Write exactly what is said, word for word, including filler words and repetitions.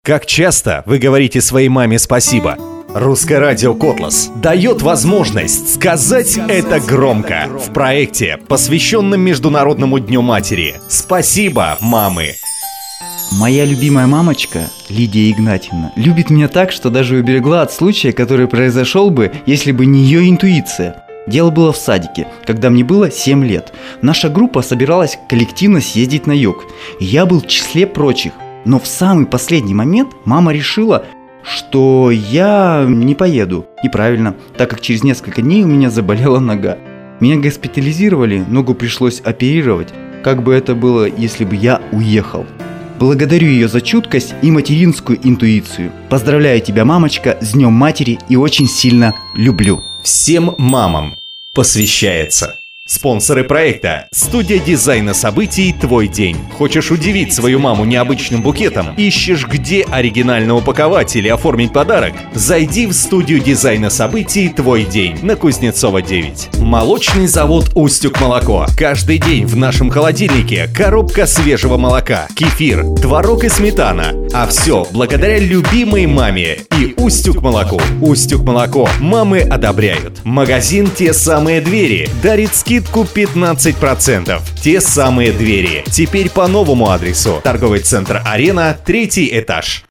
Как часто вы говорите своей маме спасибо? Русское радио «Котлас» дает возможность сказать это громко в проекте, посвященном Международному дню матери. Спасибо, мамы! Моя любимая мамочка, Лидия Игнатьевна, любит меня так, что даже уберегла от случая, который произошел бы, если бы не ее интуиция. Дело было в садике, когда мне было семь лет. Наша группа собиралась коллективно съездить на юг. Я был в числе прочих. Но в самый последний момент мама решила, что я не поеду. И правильно, так как через несколько дней у меня заболела нога. Меня госпитализировали, ногу пришлось оперировать. Как бы это было, если бы я уехал. Благодарю ее за чуткость и материнскую интуицию. Поздравляю тебя, мамочка, с Днем Матери и очень сильно люблю. Всем мамам посвящается. Спонсоры проекта – студия дизайна событий «Твой день». Хочешь удивить свою маму необычным букетом? Ищешь, где оригинально упаковать или оформить подарок? Зайди в студию дизайна событий «Твой день» на Кузнецова девять. Молочный завод «Устюг молоко». Каждый день в нашем холодильнике коробка свежего молока, кефир, творог и сметана. А все благодаря любимой маме и «Устюг молоку». «Устюг молоко» мамы одобряют. Магазин «Те самые двери» дарит скидку Скидку пятнадцать процентов. Те самые двери. Теперь по новому адресу. Торговый центр «Арена», третий этаж.